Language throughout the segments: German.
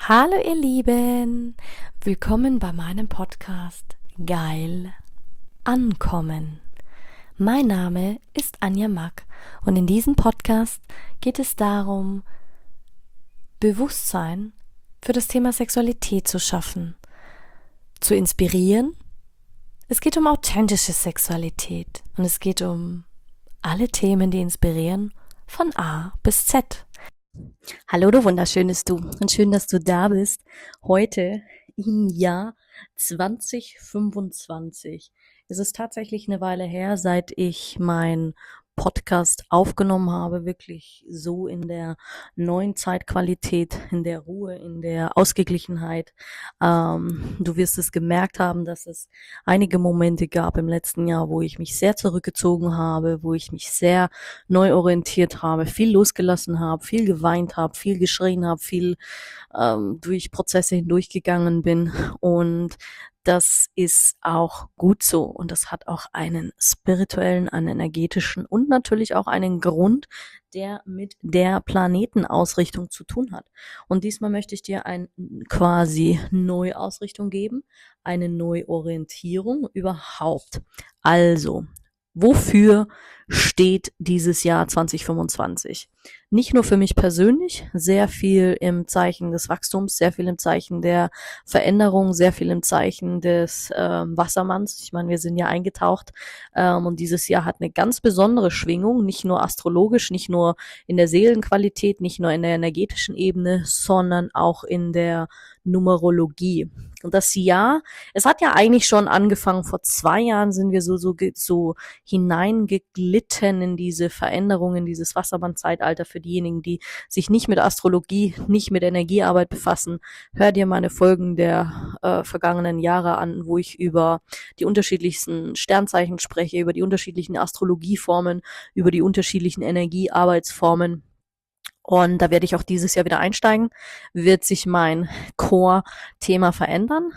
Hallo ihr Lieben, willkommen bei meinem Podcast Geil Ankommen. Mein Name ist Anja Mack und in diesem Podcast geht es darum, Bewusstsein für das Thema Sexualität zu schaffen, zu inspirieren. Es geht um authentische Sexualität und es geht um alle Themen, die inspirieren, von A bis Z. Hallo, du wunderschönes Du und schön, dass du da bist. Heute im Jahr 2025. Es ist tatsächlich eine Weile her, seit ich meinen Podcast aufgenommen habe, wirklich so in der neuen Zeitqualität, in der Ruhe, in der Ausgeglichenheit. Du wirst es gemerkt haben, dass es einige Momente gab im letzten Jahr, wo ich mich sehr zurückgezogen habe, wo ich mich sehr neu orientiert habe, viel losgelassen habe, viel geweint habe, viel geschrien habe, viel durch Prozesse hindurchgegangen bin, und das ist auch gut so, und das hat auch einen spirituellen, einen energetischen und natürlich auch einen Grund, der mit der Planetenausrichtung zu tun hat. Und diesmal möchte ich dir eine quasi Neuausrichtung geben, eine Neuorientierung überhaupt. Also, wofür steht dieses Jahr 2025? Nicht nur für mich persönlich, sehr viel im Zeichen des Wachstums, sehr viel im Zeichen der Veränderung, sehr viel im Zeichen des Wassermanns. Ich meine, wir sind ja eingetaucht, und dieses Jahr hat eine ganz besondere Schwingung, nicht nur astrologisch, nicht nur in der Seelenqualität, nicht nur in der energetischen Ebene, sondern auch in der Numerologie. Und das Jahr, es hat ja eigentlich schon angefangen, vor 2 Jahren sind wir so hineingeglitten in diese Veränderung, in dieses Wassermann-Zeitalter. Für diejenigen, die sich nicht mit Astrologie, nicht mit Energiearbeit befassen, hör dir meine Folgen der vergangenen Jahre an, wo ich über die unterschiedlichsten Sternzeichen spreche, über die unterschiedlichen Astrologieformen, über die unterschiedlichen Energiearbeitsformen. Und da werde ich auch dieses Jahr wieder einsteigen. Wird sich mein Core-Thema verändern?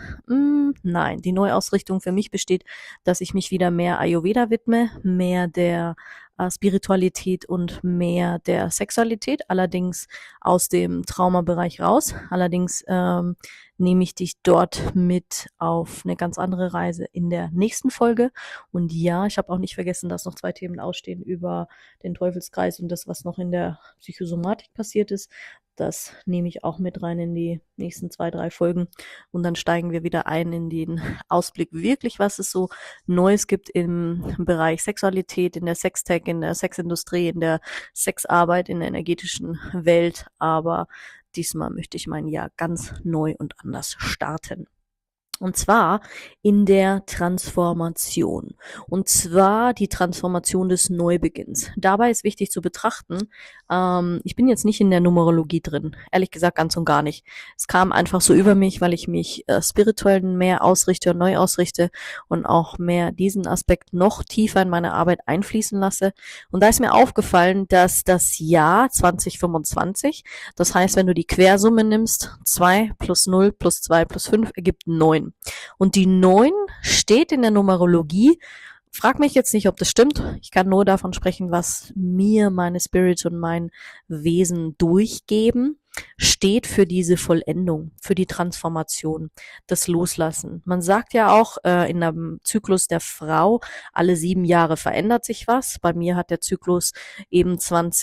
Nein, die Neuausrichtung für mich besteht, dass ich mich wieder mehr Ayurveda widme, mehr der Spiritualität und mehr der Sexualität, allerdings aus dem Traumabereich raus. Allerdings nehme ich dich dort mit auf eine ganz andere Reise in der nächsten Folge. Und ja, ich habe auch nicht vergessen, dass noch 2 Themen ausstehen über den Teufelskreis und das, was noch in der Psychosomatik passiert ist. Das nehme ich auch mit rein in die nächsten 2, 3 Folgen. Und dann steigen wir wieder ein in den Ausblick wirklich, was es so Neues gibt im Bereich Sexualität, in der Sextech, in der Sexindustrie, in der Sexarbeit, in der energetischen Welt. Aber diesmal möchte ich mein Jahr ganz neu und anders starten. Und zwar in der Transformation. Und zwar die Transformation des Neubeginns. Dabei ist wichtig zu betrachten, ich bin jetzt nicht in der Numerologie drin. Ehrlich gesagt ganz und gar nicht. Es kam einfach so über mich, weil ich mich spirituell mehr ausrichte und neu ausrichte und auch mehr diesen Aspekt noch tiefer in meine Arbeit einfließen lasse. Und da ist mir aufgefallen, dass das Jahr 2025, das heißt, wenn du die Quersumme nimmst, 2 plus 0 plus 2 plus 5 ergibt 9. Und die 9 steht in der Numerologie. Frag mich jetzt nicht, ob das stimmt. Ich kann nur davon sprechen, was mir meine Spirits und mein Wesen durchgeben. Steht für diese Vollendung, für die Transformation, das Loslassen. Man sagt ja auch in einem Zyklus der Frau, alle 7 Jahre verändert sich was. Bei mir hat der Zyklus eben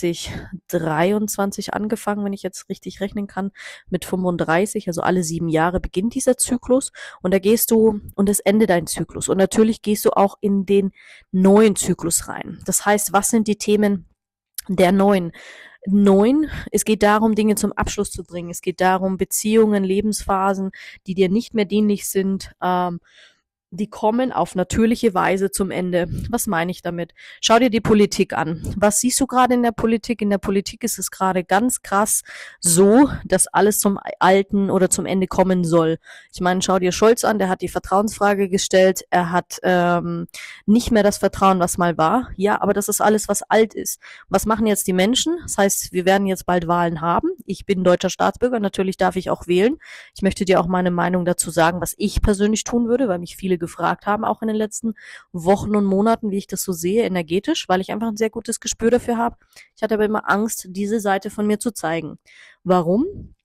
2023 angefangen, wenn ich jetzt richtig rechnen kann, mit 35. Also alle 7 Jahre beginnt dieser Zyklus, und da gehst du, und es endet dein Zyklus. Und natürlich gehst du auch in den neuen Zyklus rein. Das heißt, was sind die Themen der neuen? 9, es geht darum, Dinge zum Abschluss zu bringen. Es geht darum, Beziehungen, Lebensphasen, die dir nicht mehr dienlich sind, die kommen auf natürliche Weise zum Ende. Was meine ich damit? Schau dir die Politik an. Was siehst du gerade in der Politik? In der Politik ist es gerade ganz krass so, dass alles zum Alten oder zum Ende kommen soll. Ich meine, schau dir Scholz an, der hat die Vertrauensfrage gestellt. Er hat nicht mehr das Vertrauen, was mal war. Ja, aber das ist alles, was alt ist. Was machen jetzt die Menschen? Das heißt, wir werden jetzt bald Wahlen haben. Ich bin deutscher Staatsbürger, natürlich darf ich auch wählen. Ich möchte dir auch meine Meinung dazu sagen, was ich persönlich tun würde, weil mich viele gefragt haben, auch in den letzten Wochen und Monaten, wie ich das so sehe, energetisch, weil ich einfach ein sehr gutes Gespür dafür habe. Ich hatte aber immer Angst, diese Seite von mir zu zeigen. Warum?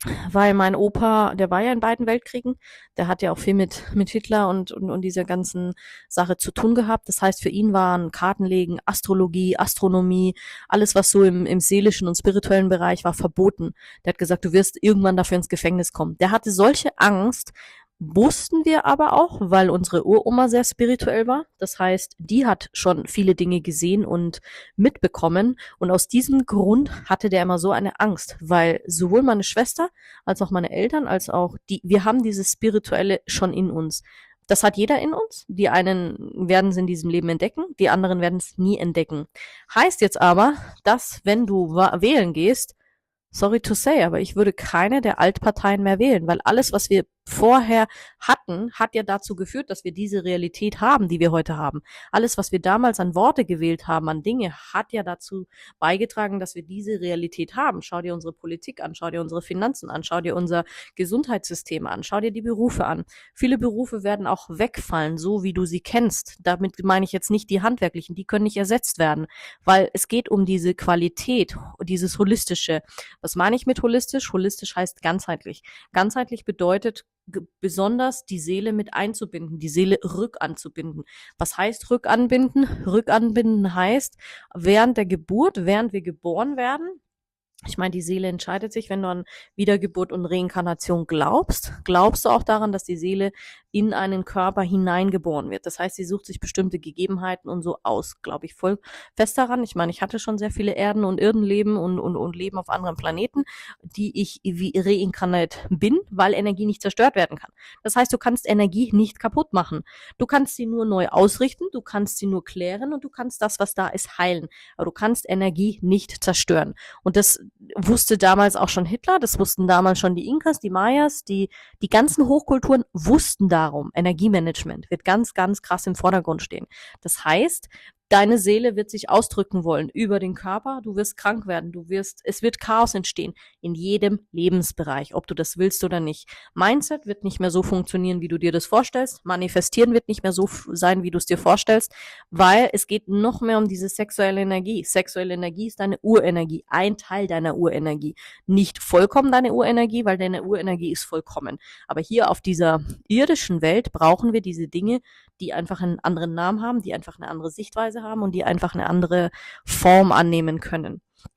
weil mein Opa, der war ja in beiden Weltkriegen, der hat ja auch viel mit Hitler und dieser ganzen Sache zu tun gehabt. Das heißt, für ihn waren Kartenlegen, Astrologie, Astronomie, alles, was so im seelischen und spirituellen Bereich war, verboten. Der hat gesagt, du wirst irgendwann dafür ins Gefängnis kommen. Der hatte solche Angst, wussten wir aber auch, weil unsere Uroma sehr spirituell war. Das heißt, die hat schon viele Dinge gesehen und mitbekommen. Und aus diesem Grund hatte der immer so eine Angst, weil sowohl meine Schwester als auch meine Eltern, als auch wir haben dieses Spirituelle schon in uns. Das hat jeder in uns. Die einen werden es in diesem Leben entdecken, die anderen werden es nie entdecken. Heißt jetzt aber, dass wenn du wählen gehst, sorry to say, aber ich würde keine der Altparteien mehr wählen, weil alles, was wir vorher hatten, hat ja dazu geführt, dass wir diese Realität haben, die wir heute haben. Alles, was wir damals an Worte gewählt haben, an Dinge, hat ja dazu beigetragen, dass wir diese Realität haben. Schau dir unsere Politik an, schau dir unsere Finanzen an, schau dir unser Gesundheitssystem an, schau dir die Berufe an. Viele Berufe werden auch wegfallen, so wie du sie kennst. Damit meine ich jetzt nicht die handwerklichen, die können nicht ersetzt werden, weil es geht um diese Qualität, dieses Holistische. Was meine ich mit holistisch? Holistisch heißt ganzheitlich. Ganzheitlich bedeutet besonders die Seele mit einzubinden, die Seele rückanzubinden. Was heißt rückanbinden? Rückanbinden heißt, während der Geburt, während wir geboren werden, ich meine, die Seele entscheidet sich, wenn du an Wiedergeburt und Reinkarnation glaubst, glaubst du auch daran, dass die Seele in einen Körper hineingeboren wird. Das heißt, sie sucht sich bestimmte Gegebenheiten und so aus, glaube ich, voll fest daran. Ich meine, ich hatte schon sehr viele Erden und Erdenleben und Leben auf anderen Planeten, die ich wie reinkarniert bin, weil Energie nicht zerstört werden kann. Das heißt, du kannst Energie nicht kaputt machen. Du kannst sie nur neu ausrichten, du kannst sie nur klären und du kannst das, was da ist, heilen. Aber du kannst Energie nicht zerstören. Und das wusste damals auch schon Hitler, das wussten damals schon die Inkas, die Mayas, die ganzen Hochkulturen wussten darum. Energiemanagement wird ganz, ganz krass im Vordergrund stehen. Das heißt, deine Seele wird sich ausdrücken wollen über den Körper, du wirst krank werden, es wird Chaos entstehen in jedem Lebensbereich, ob du das willst oder nicht. Mindset wird nicht mehr so funktionieren, wie du dir das vorstellst. Manifestieren wird nicht mehr so sein, wie du es dir vorstellst, weil es geht noch mehr um diese sexuelle Energie. Sexuelle Energie ist deine Urenergie, ein Teil deiner Urenergie. Nicht vollkommen deine Urenergie, weil deine Urenergie ist vollkommen. Aber hier auf dieser irdischen Welt brauchen wir diese Dinge, die einfach einen anderen Namen haben, die einfach eine andere Sichtweise haben und die einfach eine andere Form annehmen können.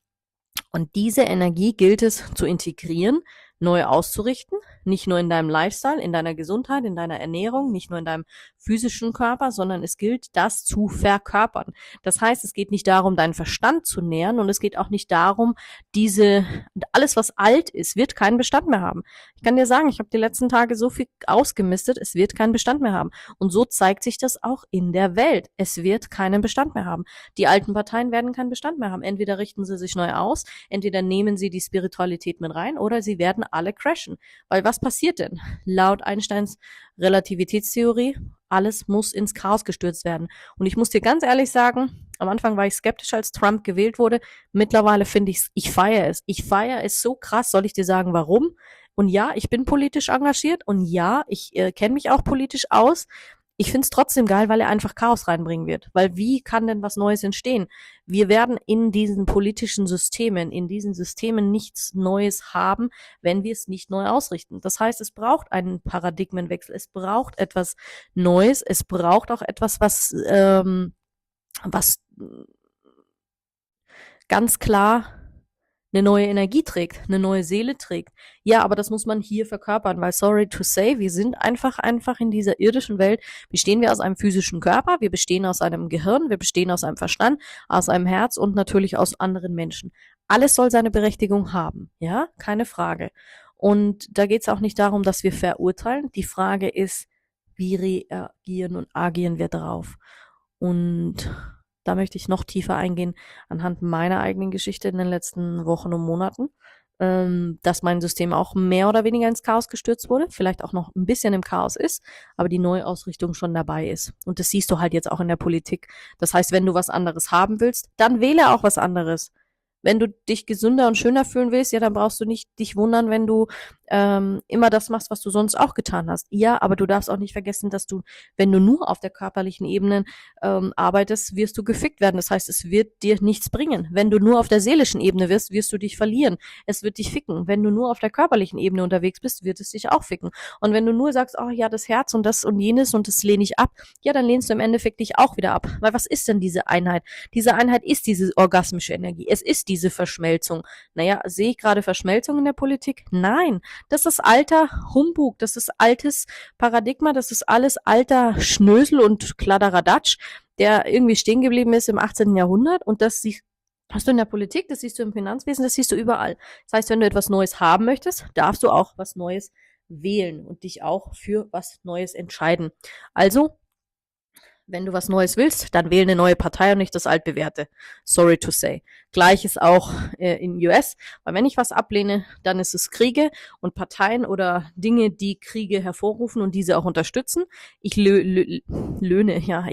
Und diese Energie gilt es zu integrieren, neu auszurichten, nicht nur in deinem Lifestyle, in deiner Gesundheit, in deiner Ernährung, nicht nur in deinem physischen Körper, sondern es gilt, das zu verkörpern. Das heißt, es geht nicht darum, deinen Verstand zu nähern und es geht auch nicht darum, alles, was alt ist, wird keinen Bestand mehr haben. Ich kann dir sagen, ich habe die letzten Tage so viel ausgemistet, es wird keinen Bestand mehr haben. Und so zeigt sich das auch in der Welt. Es wird keinen Bestand mehr haben. Die alten Parteien werden keinen Bestand mehr haben. Entweder richten sie sich neu aus, entweder nehmen sie die Spiritualität mit rein oder sie werden alle crashen. Weil was passiert denn? Laut Einsteins Relativitätstheorie, alles muss ins Chaos gestürzt werden. Und ich muss dir ganz ehrlich sagen, am Anfang war ich skeptisch, als Trump gewählt wurde. Mittlerweile finde ich feiere es. Ich feiere es so krass, soll ich dir sagen, warum? Und ja, ich bin politisch engagiert und ja, ich kenne mich auch politisch aus. Ich find's trotzdem geil, weil er einfach Chaos reinbringen wird. Weil wie kann denn was Neues entstehen? Wir werden in diesen politischen Systemen, in diesen Systemen nichts Neues haben, wenn wir es nicht neu ausrichten. Das heißt, es braucht einen Paradigmenwechsel, es braucht etwas Neues, es braucht auch etwas, was ganz klar eine neue Energie trägt, eine neue Seele trägt. Ja, aber das muss man hier verkörpern, weil sorry to say, wir sind einfach in dieser irdischen Welt, bestehen wir aus einem physischen Körper, wir bestehen aus einem Gehirn, wir bestehen aus einem Verstand, aus einem Herz und natürlich aus anderen Menschen. Alles soll seine Berechtigung haben, ja, keine Frage. Und da geht es auch nicht darum, dass wir verurteilen. Die Frage ist, wie reagieren und agieren wir drauf? Und da möchte ich noch tiefer eingehen anhand meiner eigenen Geschichte in den letzten Wochen und Monaten, dass mein System auch mehr oder weniger ins Chaos gestürzt wurde, vielleicht auch noch ein bisschen im Chaos ist, aber die Neuausrichtung schon dabei ist. Und das siehst du halt jetzt auch in der Politik. Das heißt, wenn du was anderes haben willst, dann wähle auch was anderes. Wenn du dich gesünder und schöner fühlen willst, ja, dann brauchst du nicht dich wundern, wenn du immer das machst, was du sonst auch getan hast. Ja, aber du darfst auch nicht vergessen, dass du, wenn du nur auf der körperlichen Ebene arbeitest, wirst du gefickt werden. Das heißt, es wird dir nichts bringen. Wenn du nur auf der seelischen Ebene wirst, wirst du dich verlieren. Es wird dich ficken. Wenn du nur auf der körperlichen Ebene unterwegs bist, wird es dich auch ficken. Und wenn du nur sagst, oh ja, das Herz und das und jenes und das lehne ich ab, ja, dann lehnst du im Endeffekt dich auch wieder ab. Weil was ist denn diese Einheit? Diese Einheit ist diese orgasmische Energie. Es ist diese Verschmelzung. Naja, sehe ich gerade Verschmelzung in der Politik? Nein, das ist alter Humbug, das ist altes Paradigma, das ist alles alter Schnösel und Kladderadatsch, der irgendwie stehen geblieben ist im 18. Jahrhundert und das hast du in der Politik, das siehst du im Finanzwesen, das siehst du überall. Das heißt, wenn du etwas Neues haben möchtest, darfst du auch was Neues wählen und dich auch für was Neues entscheiden. Also wenn du was Neues willst, dann wähle eine neue Partei und nicht das altbewährte. Sorry to say. Gleiches auch in US, weil wenn ich was ablehne, dann ist es Kriege und Parteien oder Dinge, die Kriege hervorrufen und diese auch unterstützen. Ich löhne, ja,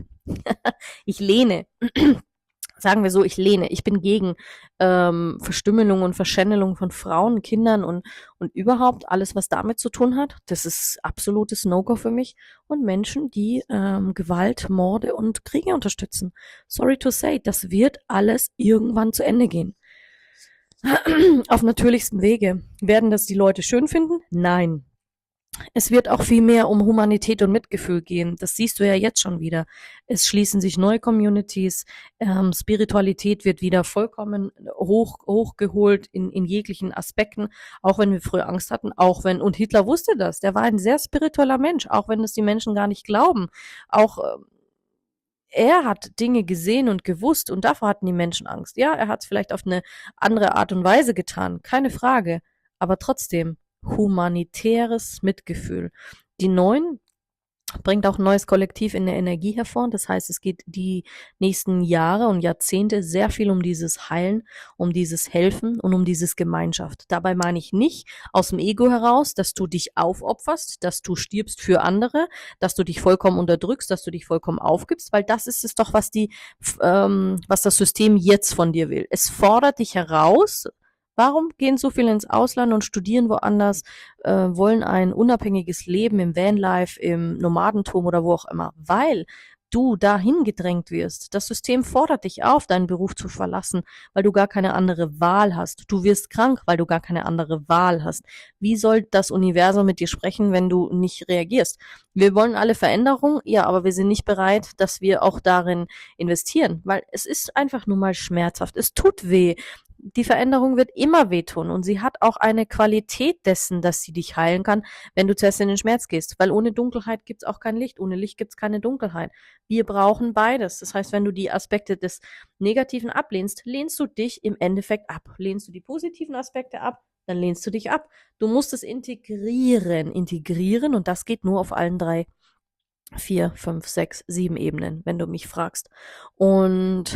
ich lehne sagen wir so, ich lehne. Ich bin gegen Verstümmelung und Verschändelung von Frauen, Kindern und überhaupt alles, was damit zu tun hat. Das ist absolutes No-Go für mich. Und Menschen, die Gewalt, Morde und Kriege unterstützen. Sorry to say, das wird alles irgendwann zu Ende gehen. Auf natürlichsten Wege. Werden das die Leute schön finden? Nein. Es wird auch viel mehr um Humanität und Mitgefühl gehen. Das siehst du ja jetzt schon wieder. Es schließen sich neue Communities. Spiritualität wird wieder vollkommen hochgeholt in jeglichen Aspekten. Auch wenn wir früher Angst hatten, und Hitler wusste das. Der war ein sehr spiritueller Mensch, auch wenn es die Menschen gar nicht glauben. Auch er hat Dinge gesehen und gewusst und davor hatten die Menschen Angst. Ja, er hat es vielleicht auf eine andere Art und Weise getan, keine Frage. Aber trotzdem, humanitäres Mitgefühl. Die Neuen bringt auch ein neues Kollektiv in der Energie hervor. Das heißt, es geht die nächsten Jahre und Jahrzehnte sehr viel um dieses Heilen, um dieses Helfen und um dieses Gemeinschaft. Dabei meine ich nicht aus dem Ego heraus, dass du dich aufopferst, dass du stirbst für andere, dass du dich vollkommen unterdrückst, dass du dich vollkommen aufgibst, weil das ist es doch, was das System jetzt von dir will. Es fordert dich heraus. Warum gehen so viele ins Ausland und studieren woanders, wollen ein unabhängiges Leben im Vanlife, im Nomadentum oder wo auch immer? Weil du dahin gedrängt wirst. Das System fordert dich auf, deinen Beruf zu verlassen, weil du gar keine andere Wahl hast. Du wirst krank, weil du gar keine andere Wahl hast. Wie soll das Universum mit dir sprechen, wenn du nicht reagierst? Wir wollen alle Veränderung, ja, aber wir sind nicht bereit, dass wir auch darin investieren, weil es ist einfach nur mal schmerzhaft. Es tut weh. Die Veränderung wird immer wehtun und sie hat auch eine Qualität dessen, dass sie dich heilen kann, wenn du zuerst in den Schmerz gehst. Weil ohne Dunkelheit gibt's auch kein Licht, ohne Licht gibt's keine Dunkelheit. Wir brauchen beides. Das heißt, wenn du die Aspekte des Negativen ablehnst, lehnst du dich im Endeffekt ab. Lehnst du die positiven Aspekte ab, dann lehnst du dich ab. Du musst es integrieren und das geht nur auf allen 3, 4, 5, 6, 7 Ebenen, wenn du mich fragst. Und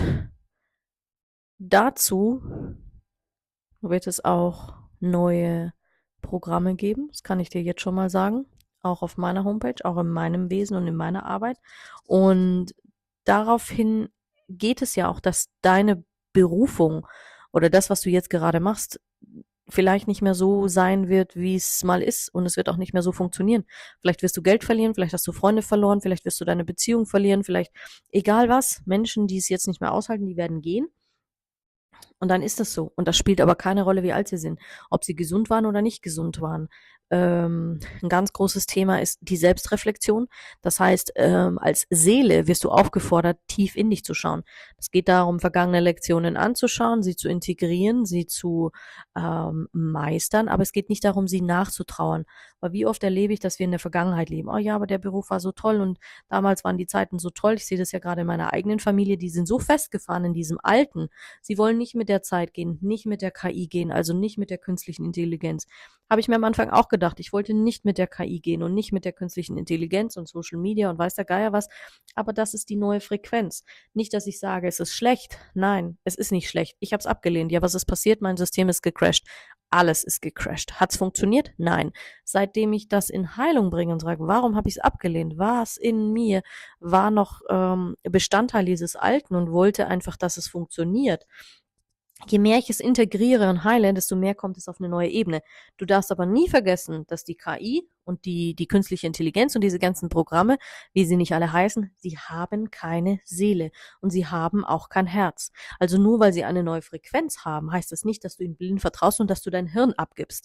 dazu wird es auch neue Programme geben. Das kann ich dir jetzt schon mal sagen. Auch auf meiner Homepage, auch in meinem Wesen und in meiner Arbeit. Und daraufhin geht es ja auch, dass deine Berufung oder das, was du jetzt gerade machst, vielleicht nicht mehr so sein wird, wie es mal ist. Und es wird auch nicht mehr so funktionieren. Vielleicht wirst du Geld verlieren, vielleicht hast du Freunde verloren, vielleicht wirst du deine Beziehung verlieren, vielleicht egal was. Menschen, die es jetzt nicht mehr aushalten, die werden gehen. Und dann ist das so. Und das spielt aber keine Rolle, wie alt sie sind, ob sie gesund waren oder nicht gesund waren. Ein ganz großes Thema ist die Selbstreflexion. Das heißt, als Seele wirst du aufgefordert, tief in dich zu schauen. Es geht darum, vergangene Lektionen anzuschauen, sie zu integrieren, sie zu meistern, aber es geht nicht darum, sie nachzutrauern. Weil wie oft erlebe ich, dass wir in der Vergangenheit leben. Oh ja, aber der Beruf war so toll und damals waren die Zeiten so toll. Ich sehe das ja gerade in meiner eigenen Familie, die sind so festgefahren in diesem Alten. Sie wollen nicht mit der Zeit gehen, nicht mit der KI gehen, also nicht mit der künstlichen Intelligenz. Habe ich mir am Anfang auch gedacht, ich wollte nicht mit der KI gehen und nicht mit der künstlichen Intelligenz und Social Media und weiß der Geier was, aber das ist die neue Frequenz. Nicht, dass ich sage, es ist schlecht. Nein, es ist nicht schlecht. Ich habe es abgelehnt. Ja, was ist passiert? Mein System ist gecrashed. Alles ist gecrashed. Hat's funktioniert? Nein. Seitdem ich das in Heilung bringe und sage, warum habe ich es abgelehnt? Was in mir war noch Bestandteil dieses Alten und wollte einfach, dass es funktioniert? Je mehr ich es integriere und heile, desto mehr kommt es auf eine neue Ebene. Du darfst aber nie vergessen, dass die KI und die künstliche Intelligenz und diese ganzen Programme, wie sie nicht alle heißen, sie haben keine Seele und sie haben auch kein Herz. Also nur weil sie eine neue Frequenz haben, heißt das nicht, dass du ihnen blind vertraust und dass du dein Hirn abgibst.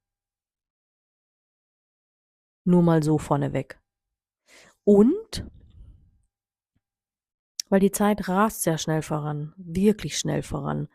Nur mal so vorneweg. Und weil die Zeit rast sehr schnell voran, wirklich schnell voran.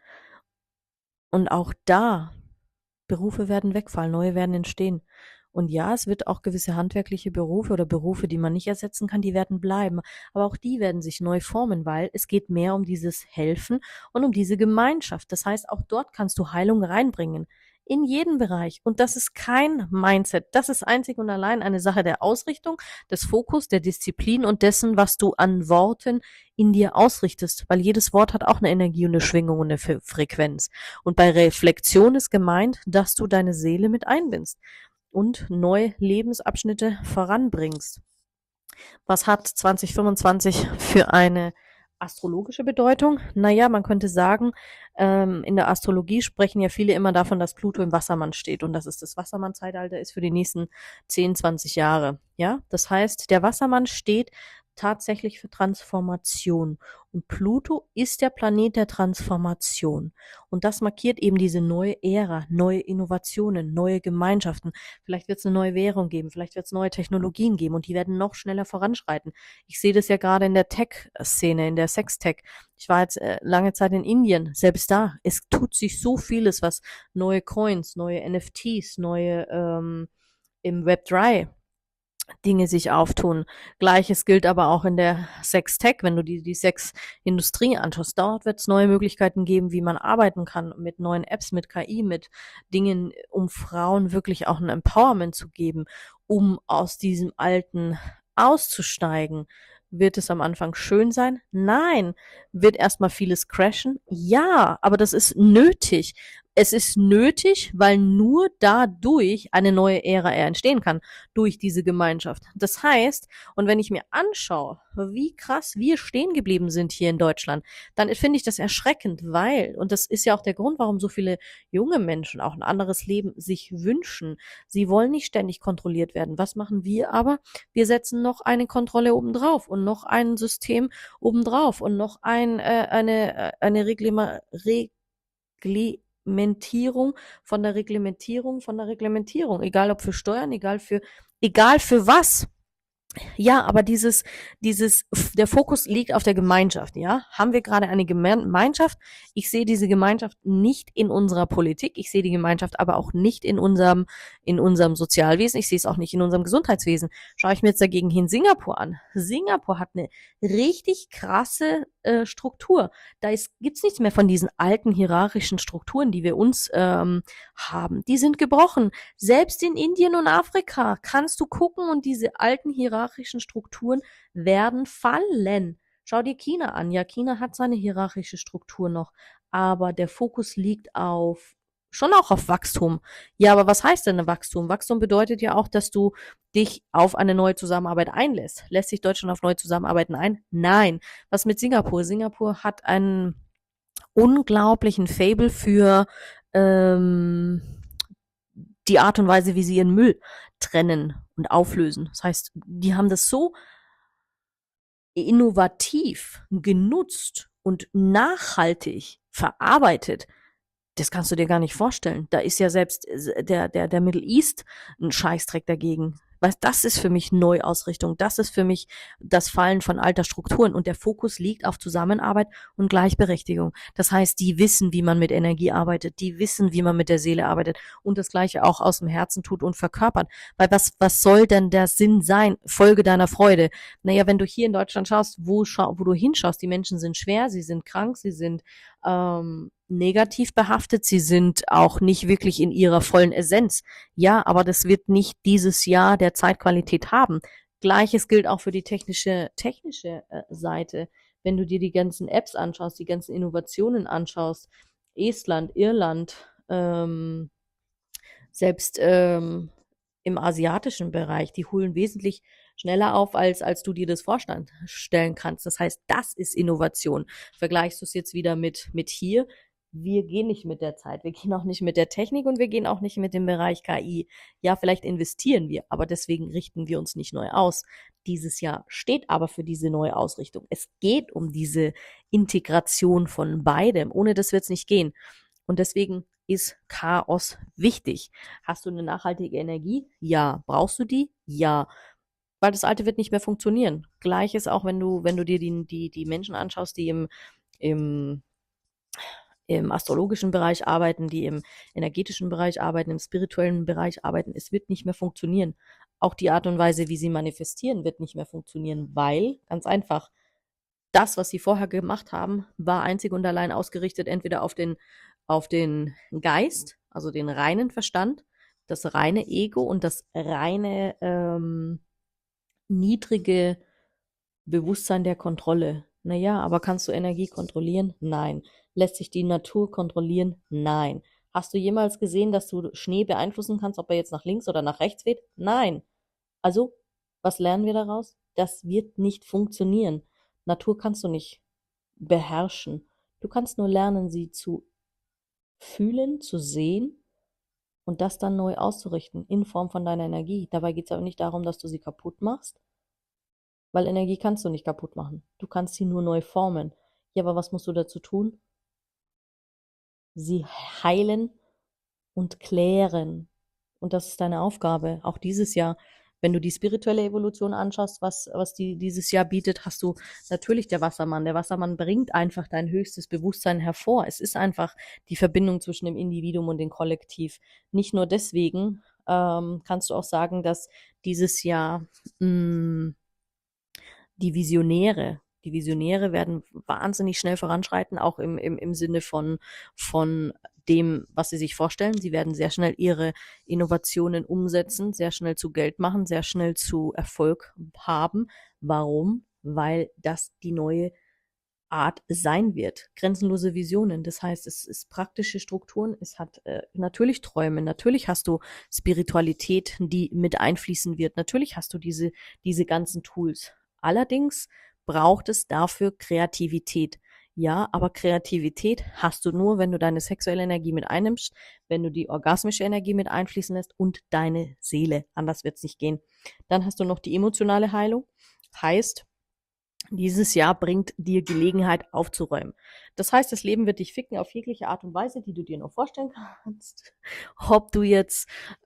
Und auch da Berufe werden wegfallen, neue werden entstehen. Und ja, es wird auch gewisse handwerkliche Berufe oder Berufe, die man nicht ersetzen kann, die werden bleiben. Aber auch die werden sich neu formen, weil es geht mehr um dieses Helfen und um diese Gemeinschaft. Das heißt, auch dort kannst du Heilung reinbringen. In jeden Bereich. Und das ist kein Mindset. Das ist einzig und allein eine Sache der Ausrichtung, des Fokus, der Disziplin und dessen, was du an Worten in dir ausrichtest. Weil jedes Wort hat auch eine Energie und eine Schwingung und eine Frequenz. Und bei Reflexion ist gemeint, dass du deine Seele mit einbindest und neue Lebensabschnitte voranbringst. Was hat 2025 für eine astrologische Bedeutung? Naja, man könnte sagen, in der Astrologie sprechen ja viele immer davon, dass Pluto im Wassermann steht und dass es das Wassermann-Zeitalter ist für die nächsten 10, 20 Jahre. Ja, das heißt, der Wassermann steht tatsächlich für Transformation. Und Pluto ist der Planet der Transformation. Und das markiert eben diese neue Ära, neue Innovationen, neue Gemeinschaften. Vielleicht wird es eine neue Währung geben, vielleicht wird es neue Technologien geben und die werden noch schneller voranschreiten. Ich sehe das ja gerade in der Tech-Szene, in der Sex-Tech. Ich war jetzt lange Zeit in Indien. Selbst da, es tut sich so vieles, was neue Coins, neue NFTs, neue im Web3 Dinge sich auftun. Gleiches gilt aber auch in der Sex-Tech, wenn du die Sex-Industrie anschaust. Dort wird es neue Möglichkeiten geben, wie man arbeiten kann mit neuen Apps, mit KI, mit Dingen, um Frauen wirklich auch ein Empowerment zu geben, um aus diesem Alten auszusteigen. Wird es am Anfang schön sein? Nein. Wird erstmal vieles crashen? Ja, aber das ist nötig. Es ist nötig, weil nur dadurch eine neue Ära entstehen kann, durch diese Gemeinschaft. Das heißt, und wenn ich mir anschaue, wie krass wir stehen geblieben sind hier in Deutschland, dann finde ich das erschreckend, weil, und das ist ja auch der Grund, warum so viele junge Menschen auch ein anderes Leben sich wünschen. Sie wollen nicht ständig kontrolliert werden. Was machen wir aber? Wir setzen noch eine Kontrolle obendrauf und noch ein System obendrauf und noch eine Reglementierung von der Reglementierung. Egal ob für Steuern, egal für was. Ja, aber der Fokus liegt auf der Gemeinschaft, ja? Haben wir gerade eine Gemeinschaft? Ich sehe diese Gemeinschaft nicht in unserer Politik. Ich sehe die Gemeinschaft aber auch nicht in unserem Sozialwesen. Ich sehe es auch nicht in unserem Gesundheitswesen. Schaue ich mir jetzt dagegen hin Singapur an. Singapur hat eine richtig krasse Struktur. Gibt's nichts mehr von diesen alten hierarchischen Strukturen, die wir uns haben. Die sind gebrochen. Selbst in Indien und Afrika kannst du gucken und diese alten hierarchischen Strukturen werden fallen. Schau dir China an. Ja, China hat seine hierarchische Struktur noch, aber der Fokus liegt schon auch auf Wachstum. Ja, aber was heißt denn Wachstum? Wachstum bedeutet ja auch, dass du dich auf eine neue Zusammenarbeit einlässt. Lässt sich Deutschland auf neue Zusammenarbeiten ein? Nein. Was mit Singapur? Singapur hat einen unglaublichen Faible für ähm, die Art und Weise, wie sie ihren Müll trennen und auflösen. Das heißt, die haben das so innovativ genutzt und nachhaltig verarbeitet. Das kannst du dir gar nicht vorstellen. Da ist ja selbst der Middle East ein Scheißdreck dagegen. Weißt, das ist für mich Neuausrichtung. Das ist für mich das Fallen von alter Strukturen. Und der Fokus liegt auf Zusammenarbeit und Gleichberechtigung. Das heißt, die wissen, wie man mit Energie arbeitet. Die wissen, wie man mit der Seele arbeitet. Und das Gleiche auch aus dem Herzen tut und verkörpert. Weil was soll denn der Sinn sein? Folge deiner Freude. Naja, wenn du hier in Deutschland schaust, wo du hinschaust, die Menschen sind schwer, sie sind krank, sie sind negativ behaftet, sie sind auch nicht wirklich in ihrer vollen Essenz. Ja, aber das wird nicht dieses Jahr der Zeitqualität haben. Gleiches gilt auch für die technische Seite. Wenn du dir die ganzen Apps anschaust, die ganzen Innovationen anschaust, Estland, Irland, selbst im asiatischen Bereich, die holen wesentlich schneller auf, als du dir das vorstellen kannst. Das heißt, das ist Innovation. Vergleichst du es jetzt wieder mit hier, wir gehen nicht mit der Zeit, wir gehen auch nicht mit der Technik und wir gehen auch nicht mit dem Bereich KI. Ja, vielleicht investieren wir, aber deswegen richten wir uns nicht neu aus. Dieses Jahr steht aber für diese neue Ausrichtung. Es geht um diese Integration von beidem. Ohne das wird es nicht gehen. Und deswegen ist Chaos wichtig. Hast du eine nachhaltige Energie? Ja. Brauchst du die? Ja. Weil das Alte wird nicht mehr funktionieren. Gleiches auch, wenn du dir die Menschen anschaust, die im im astrologischen Bereich arbeiten, die im energetischen Bereich arbeiten, im spirituellen Bereich arbeiten. Es wird nicht mehr funktionieren. Auch die Art und Weise, wie sie manifestieren, wird nicht mehr funktionieren, weil, ganz einfach, das, was sie vorher gemacht haben, war einzig und allein ausgerichtet entweder auf den Geist, also den reinen Verstand, das reine Ego und das reine niedrige Bewusstsein der Kontrolle. Naja, aber kannst du Energie kontrollieren? Nein. Lässt sich die Natur kontrollieren? Nein. Hast du jemals gesehen, dass du Schnee beeinflussen kannst, ob er jetzt nach links oder nach rechts weht? Nein. Also, was lernen wir daraus? Das wird nicht funktionieren. Natur kannst du nicht beherrschen. Du kannst nur lernen, sie zu fühlen, zu sehen und das dann neu auszurichten in Form von deiner Energie. Dabei geht es aber nicht darum, dass du sie kaputt machst, weil Energie kannst du nicht kaputt machen. Du kannst sie nur neu formen. Ja, aber was musst du dazu tun? Sie heilen und klären. Und das ist deine Aufgabe. Auch dieses Jahr, wenn du die spirituelle Evolution anschaust, was die dieses Jahr bietet, hast du natürlich der Wassermann. Der Wassermann bringt einfach dein höchstes Bewusstsein hervor. Es ist einfach die Verbindung zwischen dem Individuum und dem Kollektiv. Nicht nur deswegen kannst du auch sagen, dass dieses Jahr mh, die Visionäre werden wahnsinnig schnell voranschreiten, auch im Sinne von dem, was sie sich vorstellen. Sie werden sehr schnell ihre Innovationen umsetzen, sehr schnell zu Geld machen, sehr schnell zu Erfolg haben. Warum? Weil das die neue Art sein wird. Grenzenlose Visionen. Das heißt, es ist praktische Strukturen, es hat natürlich Träume, natürlich hast du Spiritualität, die mit einfließen wird, natürlich hast du diese ganzen Tools. Allerdings braucht es dafür Kreativität. Ja, aber Kreativität hast du nur, wenn du deine sexuelle Energie mit einnimmst, wenn du die orgasmische Energie mit einfließen lässt und deine Seele. Anders wird es nicht gehen. Dann hast du noch die emotionale Heilung. Heißt, dieses Jahr bringt dir Gelegenheit aufzuräumen. Das heißt, das Leben wird dich ficken auf jegliche Art und Weise, die du dir noch vorstellen kannst. Ob du jetzt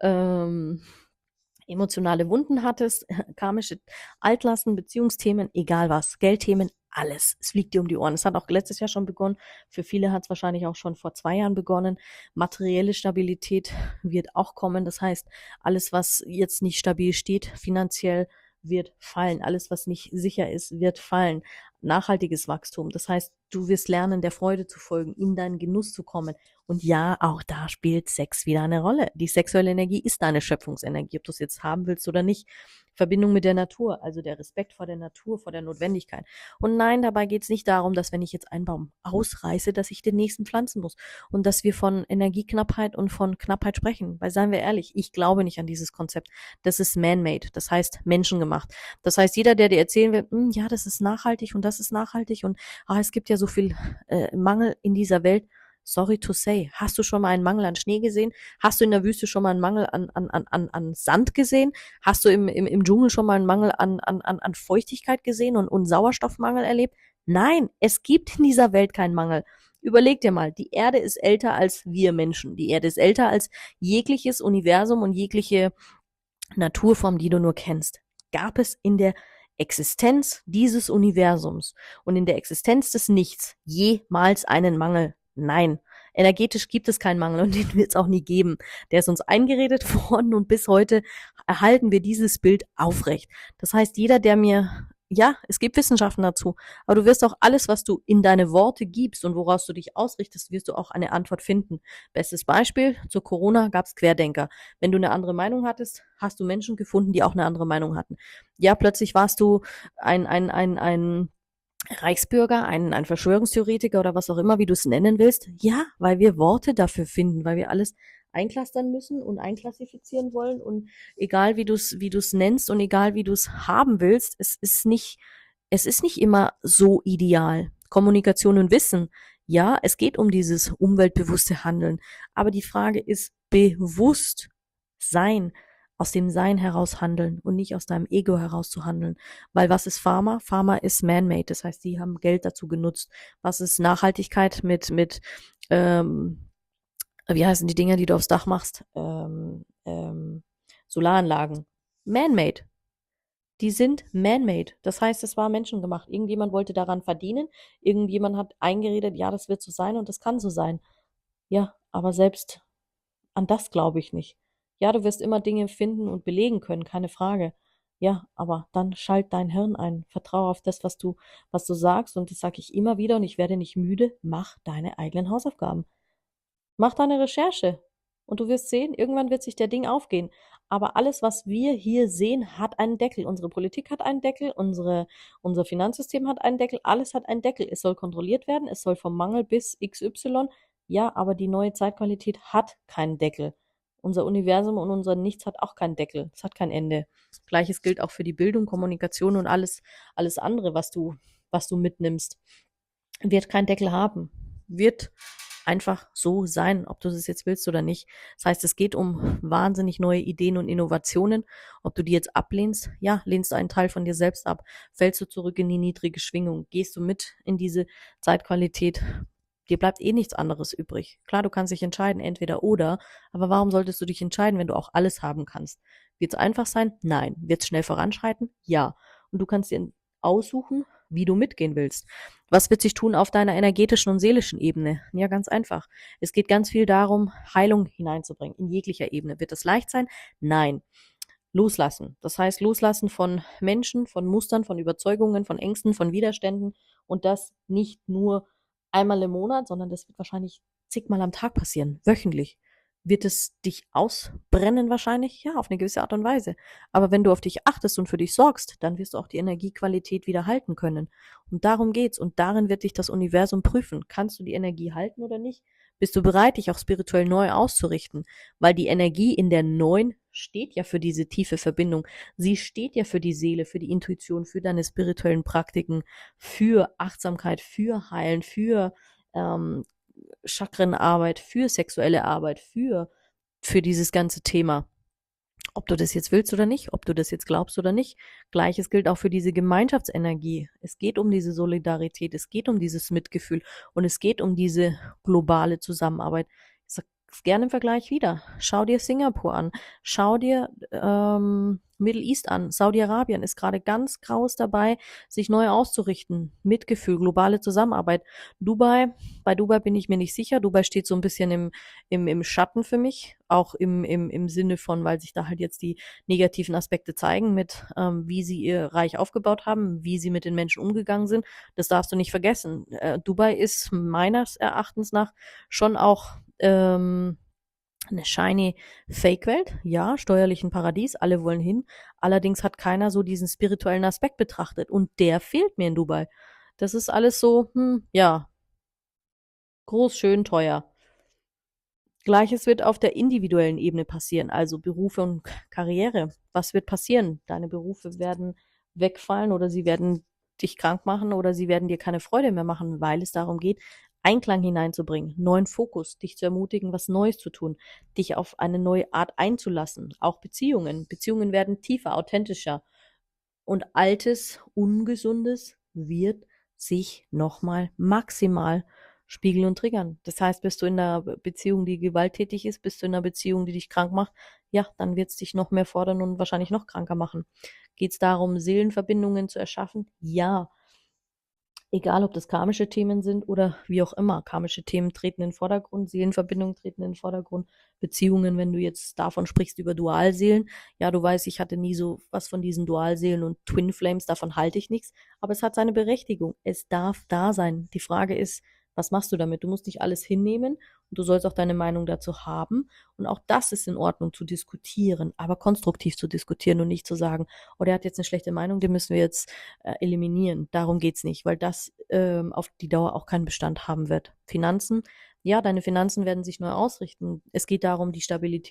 emotionale Wunden hattest, karmische Altlasten, Beziehungsthemen, egal was, Geldthemen, alles. Es fliegt dir um die Ohren. Es hat auch letztes Jahr schon begonnen. Für viele hat es wahrscheinlich auch schon vor 2 Jahren begonnen. Materielle Stabilität wird auch kommen. Das heißt, alles, was jetzt nicht stabil steht, finanziell, wird fallen. Alles, was nicht sicher ist, wird fallen. Nachhaltiges Wachstum. Das heißt, du wirst lernen, der Freude zu folgen, in deinen Genuss zu kommen. Und ja, auch da spielt Sex wieder eine Rolle. Die sexuelle Energie ist deine Schöpfungsenergie, ob du es jetzt haben willst oder nicht. Verbindung mit der Natur, also der Respekt vor der Natur, vor der Notwendigkeit. Und nein, dabei geht es nicht darum, dass wenn ich jetzt einen Baum ausreiße, dass ich den nächsten pflanzen muss. Und dass wir von Energieknappheit und von Knappheit sprechen. Weil seien wir ehrlich, ich glaube nicht an dieses Konzept. Das ist man-made, das heißt menschengemacht. Das heißt, jeder, der dir erzählen will, ja, das ist nachhaltig und das ist nachhaltig und es gibt ja so viel Mangel in dieser Welt. Sorry to say, hast du schon mal einen Mangel an Schnee gesehen? Hast du in der Wüste schon mal einen Mangel an Sand gesehen? Hast du im Dschungel schon mal einen Mangel an Feuchtigkeit gesehen und Sauerstoffmangel erlebt? Nein, es gibt in dieser Welt keinen Mangel. Überleg dir mal, die Erde ist älter als wir Menschen. Die Erde ist älter als jegliches Universum und jegliche Naturform, die du nur kennst. Gab es in der Existenz dieses Universums und in der Existenz des Nichts jemals einen Mangel? Nein. Energetisch gibt es keinen Mangel und den wird es auch nie geben. Der ist uns eingeredet worden und bis heute erhalten wir dieses Bild aufrecht. Das heißt, jeder, der mir, ja, es gibt Wissenschaften dazu, aber du wirst auch alles, was du in deine Worte gibst und woraus du dich ausrichtest, wirst du auch eine Antwort finden. Bestes Beispiel, zu Corona gab es Querdenker. Wenn du eine andere Meinung hattest, hast du Menschen gefunden, die auch eine andere Meinung hatten. Ja, plötzlich warst du ein Reichsbürger, ein Verschwörungstheoretiker oder was auch immer, wie du es nennen willst. Ja, weil wir Worte dafür finden, weil wir alles einklastern müssen und einklassifizieren wollen und egal wie du es nennst und egal wie du es haben willst, es ist nicht immer so ideal. Kommunikation und Wissen. Ja, es geht um dieses umweltbewusste Handeln, aber die Frage ist bewusst sein, aus dem Sein heraus handeln und nicht aus deinem Ego heraus zu handeln. Weil was ist Pharma? Pharma ist man-made, das heißt, die haben Geld dazu genutzt. Was ist Nachhaltigkeit mit wie heißen die Dinger, die du aufs Dach machst? Solaranlagen. Man-made. Die sind man-made. Das heißt, es war menschengemacht. Irgendjemand wollte daran verdienen. Irgendjemand hat eingeredet, ja, das wird so sein und das kann so sein. Ja, aber selbst an das glaube ich nicht. Ja, du wirst immer Dinge finden und belegen können, keine Frage. Ja, aber dann schalt dein Hirn ein. Vertraue auf das, was du sagst. Und das sage ich immer wieder und ich werde nicht müde. Mach deine eigenen Hausaufgaben. Mach da eine Recherche und du wirst sehen, irgendwann wird sich der Ding aufgehen. Aber alles, was wir hier sehen, hat einen Deckel. Unsere Politik hat einen Deckel, unser Finanzsystem hat einen Deckel, alles hat einen Deckel. Es soll kontrolliert werden, es soll vom Mangel bis XY. Ja, aber die neue Zeitqualität hat keinen Deckel. Unser Universum und unser Nichts hat auch keinen Deckel. Es hat kein Ende. Gleiches gilt auch für die Bildung, Kommunikation und alles andere, was du mitnimmst, wird keinen Deckel haben. Wird einfach so sein, ob du es jetzt willst oder nicht. Das heißt, es geht um wahnsinnig neue Ideen und Innovationen. Ob du die jetzt ablehnst, ja, lehnst du einen Teil von dir selbst ab. Fällst du zurück in die niedrige Schwingung, gehst du mit in diese Zeitqualität, dir bleibt eh nichts anderes übrig. Klar, du kannst dich entscheiden, entweder oder, aber warum solltest du dich entscheiden, wenn du auch alles haben kannst? Wird es einfach sein? Nein. Wird es schnell voranschreiten? Ja. Und du kannst dir aussuchen, wie du mitgehen willst. Was wird sich tun auf deiner energetischen und seelischen Ebene? Ja, ganz einfach. Es geht ganz viel darum, Heilung hineinzubringen, in jeglicher Ebene. Wird das leicht sein? Nein. Loslassen. Das heißt, loslassen von Menschen, von Mustern, von Überzeugungen, von Ängsten, von Widerständen und das nicht nur einmal im Monat, sondern das wird wahrscheinlich zigmal am Tag passieren, wöchentlich. Wird es dich ausbrennen wahrscheinlich? Ja, auf eine gewisse Art und Weise. Aber wenn du auf dich achtest und für dich sorgst, dann wirst du auch die Energiequalität wieder halten können. Und darum geht's. Und darin wird dich das Universum prüfen. Kannst du die Energie halten oder nicht? Bist du bereit, dich auch spirituell neu auszurichten? Weil die Energie in der Neuen steht ja für diese tiefe Verbindung. Sie steht ja für die Seele, für die Intuition, für deine spirituellen Praktiken, für Achtsamkeit, für Heilen, für ähm, Chakrenarbeit, für sexuelle Arbeit, für dieses ganze Thema. Ob du das jetzt willst oder nicht, ob du das jetzt glaubst oder nicht. Gleiches gilt auch für diese Gemeinschaftsenergie. Es geht um diese Solidarität, es geht um dieses Mitgefühl und es geht um diese globale Zusammenarbeit. Ich sage es gerne im Vergleich wieder. Schau dir Singapur an, schau dir Middle East an. Saudi-Arabien ist gerade ganz kraus dabei, sich neu auszurichten. Mitgefühl, globale Zusammenarbeit. Bei Dubai bin ich mir nicht sicher. Dubai steht so ein bisschen im Schatten für mich, auch im Sinne von, weil sich da halt jetzt die negativen Aspekte zeigen mit, wie sie ihr Reich aufgebaut haben, wie sie mit den Menschen umgegangen sind. Das darfst du nicht vergessen. Dubai ist meines Erachtens nach schon auch eine shiny Fake-Welt, ja, steuerlich ein Paradies, alle wollen hin. Allerdings hat keiner so diesen spirituellen Aspekt betrachtet und der fehlt mir in Dubai. Das ist alles so, ja, groß, schön, teuer. Gleiches wird auf der individuellen Ebene passieren, also Berufe und Karriere. Was wird passieren? Deine Berufe werden wegfallen oder sie werden dich krank machen oder sie werden dir keine Freude mehr machen, weil es darum geht, Einklang hineinzubringen, neuen Fokus, dich zu ermutigen, was Neues zu tun, dich auf eine neue Art einzulassen. Auch Beziehungen. Beziehungen werden tiefer, authentischer und Altes, Ungesundes wird sich nochmal maximal spiegeln und triggern. Das heißt, bist du in einer Beziehung, die gewalttätig ist, bist du in einer Beziehung, die dich krank macht, ja, dann wird es dich noch mehr fordern und wahrscheinlich noch kranker machen. Geht es darum, Seelenverbindungen zu erschaffen? Ja, egal, ob das karmische Themen sind oder wie auch immer. Karmische Themen treten in den Vordergrund, Seelenverbindungen treten in den Vordergrund, Beziehungen, wenn du jetzt davon sprichst über Dualseelen. Ja, du weißt, ich hatte nie so was von diesen Dualseelen und Twin Flames, davon halte ich nichts. Aber es hat seine Berechtigung. Es darf da sein. Die Frage ist, was machst du damit? Du musst nicht alles hinnehmen und du sollst auch deine Meinung dazu haben. Und auch das ist in Ordnung zu diskutieren, aber konstruktiv zu diskutieren und nicht zu sagen, oh, der hat jetzt eine schlechte Meinung, den müssen wir jetzt eliminieren. Darum geht's nicht, weil das auf die Dauer auch keinen Bestand haben wird. Finanzen, ja, deine Finanzen werden sich neu ausrichten. Es geht darum, die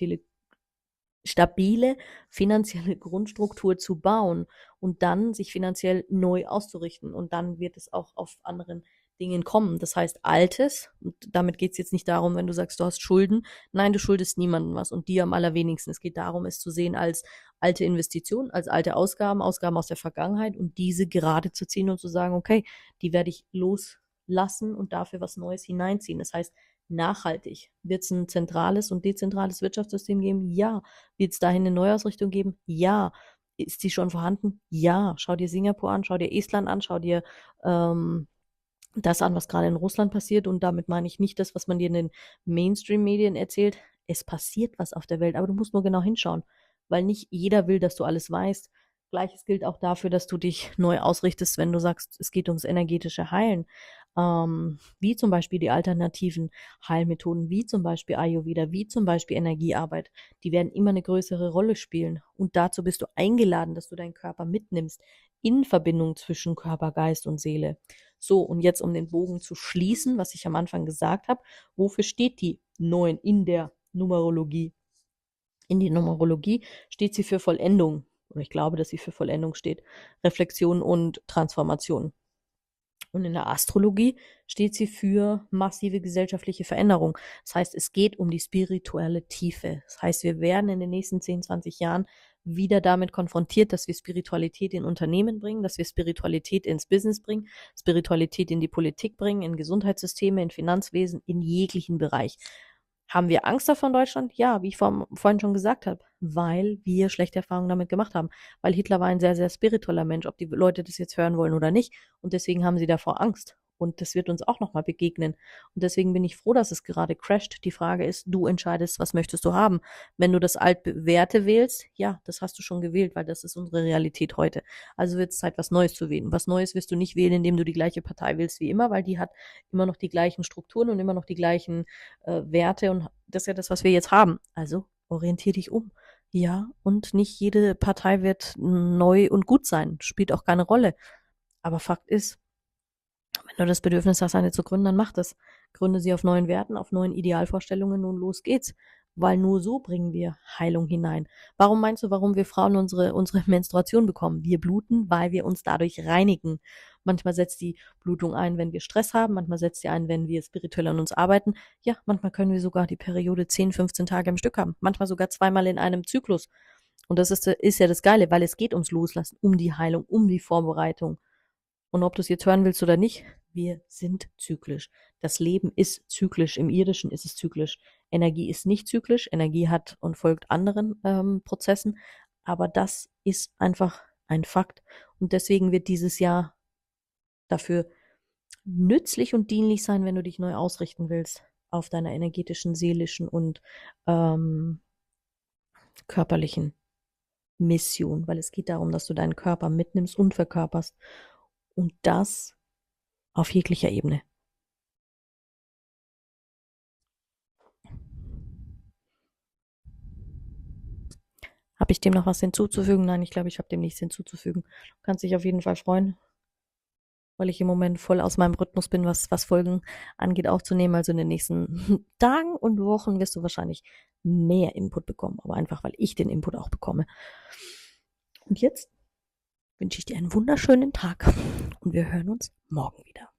stabile finanzielle Grundstruktur zu bauen und dann sich finanziell neu auszurichten. Und dann wird es auch auf anderen Dingen kommen. Das heißt, Altes, und damit geht es jetzt nicht darum, wenn du sagst, du hast Schulden. Nein, du schuldest niemandem was und dir am allerwenigsten. Es geht darum, es zu sehen als alte Investition, als alte Ausgaben, Ausgaben aus der Vergangenheit und diese gerade zu ziehen und zu sagen, okay, die werde ich loslassen und dafür was Neues hineinziehen. Das heißt, nachhaltig. Wird es ein zentrales und dezentrales Wirtschaftssystem geben? Ja. Wird es dahin eine Neuausrichtung geben? Ja. Ist sie schon vorhanden? Ja. Schau dir Singapur an, schau dir Estland an, schau dir das an, was gerade in Russland passiert. Und damit meine ich nicht das, was man dir in den Mainstream-Medien erzählt. Es passiert was auf der Welt, aber du musst nur genau hinschauen, weil nicht jeder will, dass du alles weißt. Gleiches gilt auch dafür, dass du dich neu ausrichtest, wenn du sagst, es geht ums energetische Heilen. Wie zum Beispiel die alternativen Heilmethoden, wie zum Beispiel Ayurveda, wie zum Beispiel Energiearbeit. Die werden immer eine größere Rolle spielen. Und dazu bist du eingeladen, dass du deinen Körper mitnimmst in Verbindung zwischen Körper, Geist und Seele. So, und jetzt um den Bogen zu schließen, was ich am Anfang gesagt habe, wofür steht die 9 in der Numerologie? In der Numerologie steht sie für Vollendung. Oder ich glaube, dass sie für Vollendung steht. Reflexion und Transformation. Und in der Astrologie steht sie für massive gesellschaftliche Veränderung. Das heißt, es geht um die spirituelle Tiefe. Das heißt, wir werden in den nächsten 10, 20 Jahren wieder damit konfrontiert, dass wir Spiritualität in Unternehmen bringen, dass wir Spiritualität ins Business bringen, Spiritualität in die Politik bringen, in Gesundheitssysteme, in Finanzwesen, in jeglichen Bereich. Haben wir Angst davon, Deutschland? Ja, wie ich vorhin schon gesagt habe, weil wir schlechte Erfahrungen damit gemacht haben. Weil Hitler war ein sehr, sehr spiritueller Mensch, ob die Leute das jetzt hören wollen oder nicht. Und deswegen haben sie davor Angst. Und das wird uns auch nochmal begegnen. Und deswegen bin ich froh, dass es gerade crasht. Die Frage ist, du entscheidest, was möchtest du haben. Wenn du das Altbewährte wählst, ja, das hast du schon gewählt, weil das ist unsere Realität heute. Also wird es Zeit, was Neues zu wählen. Was Neues wirst du nicht wählen, indem du die gleiche Partei wählst wie immer, weil die hat immer noch die gleichen Strukturen und immer noch die gleichen Werte. Und das ist ja das, was wir jetzt haben. Also orientier dich um. Ja, und nicht jede Partei wird neu und gut sein. Spielt auch keine Rolle. Aber Fakt ist, wenn du das Bedürfnis hast, eine zu gründen, dann mach das. Gründe sie auf neuen Werten, auf neuen Idealvorstellungen und los geht's. Weil nur so bringen wir Heilung hinein. Warum meinst du, warum wir Frauen unsere Menstruation bekommen? Wir bluten, weil wir uns dadurch reinigen. Manchmal setzt die Blutung ein, wenn wir Stress haben. Manchmal setzt sie ein, wenn wir spirituell an uns arbeiten. Ja, manchmal können wir sogar die Periode 10, 15 Tage im Stück haben. Manchmal sogar zweimal in einem Zyklus. Und das ist ja das Geile, weil es geht ums Loslassen, um die Heilung, um die Vorbereitung. Und ob du es jetzt hören willst oder nicht, wir sind zyklisch. Das Leben ist zyklisch. Im Irdischen ist es zyklisch. Energie ist nicht zyklisch. Energie hat und folgt anderen Prozessen. Aber das ist einfach ein Fakt. Und deswegen wird dieses Jahr dafür nützlich und dienlich sein, wenn du dich neu ausrichten willst auf deiner energetischen, seelischen und körperlichen Mission. Weil es geht darum, dass du deinen Körper mitnimmst und verkörperst. Und das auf jeglicher Ebene. Habe ich dem noch was hinzuzufügen? Nein, ich glaube, ich habe dem nichts hinzuzufügen. Du kannst dich auf jeden Fall freuen, weil ich im Moment voll aus meinem Rhythmus bin, was Folgen angeht, aufzunehmen. Also in den nächsten Tagen und Wochen wirst du wahrscheinlich mehr Input bekommen, aber einfach, weil ich den Input auch bekomme. Und jetzt wünsche ich dir einen wunderschönen Tag und wir hören uns morgen wieder.